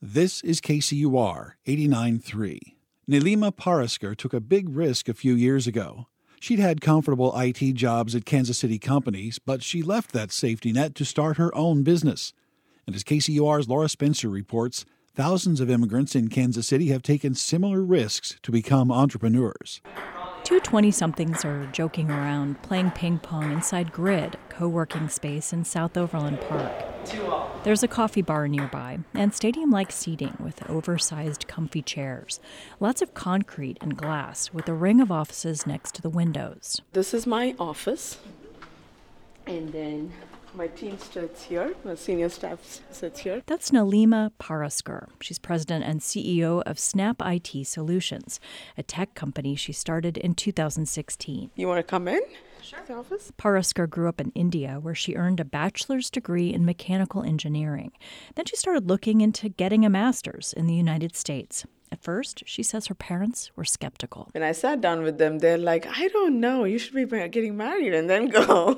This is KCUR 89.3. Nilima Paraskar took a big risk a few years ago. She'd had comfortable IT jobs at Kansas City companies, but she left that safety net to start her own business. And as KCUR's Laura Spencer reports, thousands of immigrants in Kansas City have taken similar risks to become entrepreneurs. Two 20-somethings are joking around, playing ping pong inside Grid, a co-working space in South Overland Park. There's a coffee bar nearby and stadium-like seating with oversized, comfy chairs. Lots of concrete and glass with a ring of offices next to the windows. This is my office, and then my team sits here, my senior staff sits here. That's Nilima Paraskar. She's president and CEO of Snap IT Solutions, a tech company she started in 2016. You want to come in? Sure. The office? Paraskar grew up in India, where she earned a bachelor's degree in mechanical engineering. Then she started looking into getting a master's in the United States. At first, she says her parents were skeptical. When I sat down with them, they're like, I don't know, you should be getting married and then go,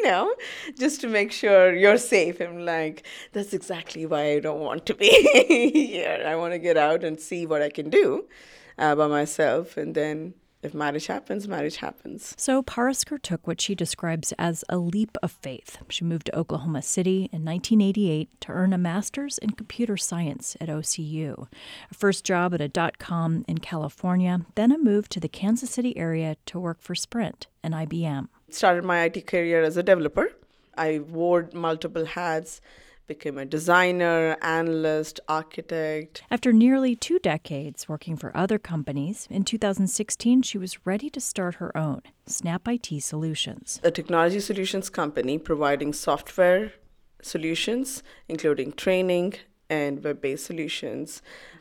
just to make sure you're safe. I'm like, that's exactly why I don't want to be here. I want to get out and see what I can do by myself, and then if marriage happens, marriage happens. So Paraskar took what she describes as a leap of faith. She moved to Oklahoma City in 1988 to earn a master's in computer science at OCU. A first job at a .com in California, then a move to the Kansas City area to work for Sprint and IBM. Started my IT career as a developer. I wore multiple hats, became a designer, analyst, architect. After nearly 2 decades working for other companies, in 2016 she was ready to start her own, Snap IT Solutions. A technology solutions company providing software solutions, including training and web-based solutions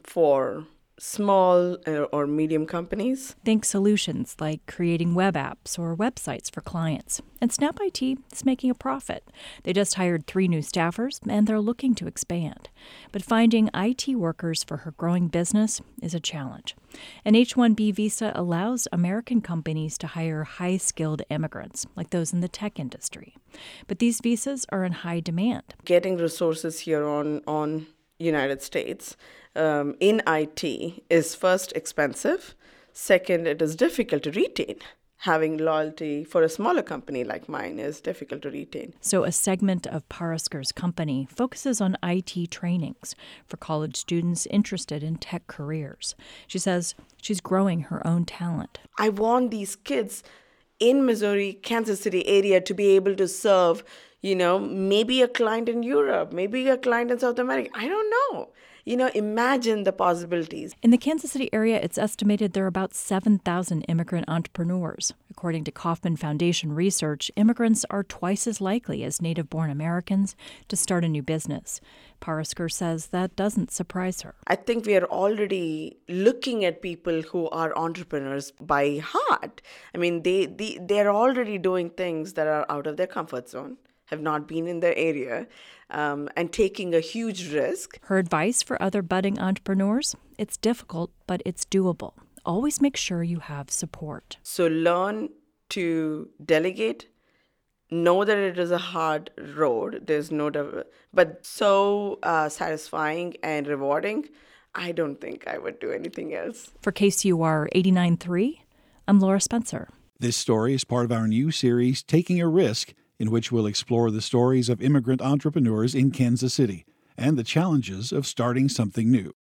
for small or medium companies. Think solutions like creating web apps or websites for clients. And Snap IT is making a profit. They just hired 3 new staffers, and they're looking to expand. But finding IT workers for her growing business is a challenge. An H-1B visa allows American companies to hire high-skilled immigrants, like those in the tech industry. But these visas are in high demand. Getting resources here on United States in IT is first expensive. Second, it is difficult to retain. Having loyalty for a smaller company like mine is difficult to retain. So a segment of Paraskar's company focuses on IT trainings for college students interested in tech careers. She says she's growing her own talent. I want these kids in Missouri, Kansas City area to be able to serve, maybe a client in Europe, maybe a client in South America. I don't know. Imagine the possibilities. In the Kansas City area, it's estimated there are about 7,000 immigrant entrepreneurs. According to Kauffman Foundation research, immigrants are twice as likely as native-born Americans to start a new business. Paraskar says that doesn't surprise her. I think we are already looking at people who are entrepreneurs by heart. I mean, they're already doing things that are out of their comfort zone, have not been in their area, and taking a huge risk. Her advice for other budding entrepreneurs? It's difficult, but it's doable. Always make sure you have support. So learn to delegate. Know that it is a hard road. But so satisfying and rewarding. I don't think I would do anything else. For KCUR 89.3, I'm Laura Spencer. This story is part of our new series, Taking a Risk, in which we'll explore the stories of immigrant entrepreneurs in Kansas City and the challenges of starting something new.